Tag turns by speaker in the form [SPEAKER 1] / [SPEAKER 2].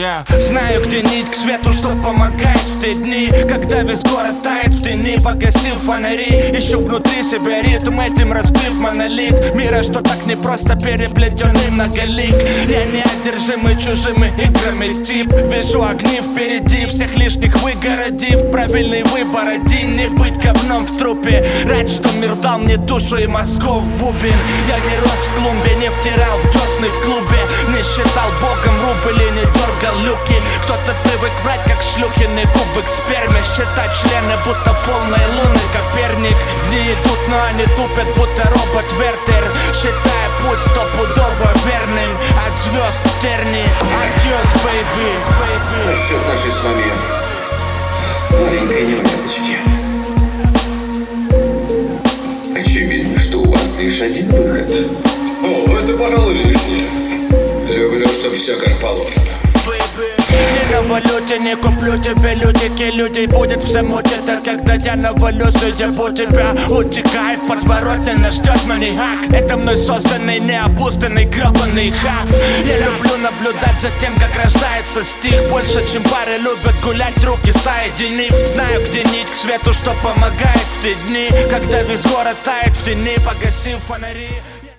[SPEAKER 1] Знаю, где нить к свету, что помогает в те дни, когда весь город тает в тени, погасив фонари. Ищу внутри себя ритм, этим разбив монолит мира, что так непросто переплетенный многолик. Я неодержимый чужими играми тип. Вижу огни впереди, всех лишних выгородив. Правильный выбор один, не быть говном в трупе. Рад, что мир дал мне душу и мозгов бубен. Я не рос в клумбе, не втирал в десны в клубе, не считал богом рубль и не дергал люки. Кто-то привык врать, как шлюхиный кубик сперме, считать члены, будто полные луны Коперник. Дни идут, но они тупят, будто робот-вертер, считая путь стопудово верным. От звезд в терни, адьос, бэйби.
[SPEAKER 2] Насчет нашей с вами маленькой неувязочки. Очевидно, что у вас лишь один выход. О, это, пожалуй, лишнее. Люблю, чтоб все как положено.
[SPEAKER 1] Не на валюте, не куплю тебе людики. Людей будет все мутить, когда я навалюсь и ебу тебя. Утекай в подворотне, нас ждет маньяк. Это мной созданный, необузданный, гребаный хак. Я люблю наблюдать за тем, как рождается стих. Больше, чем пары любят гулять, руки соединив. Знаю, где нить к свету, что помогает в те дни, когда весь город тает в тени, погасив фонари.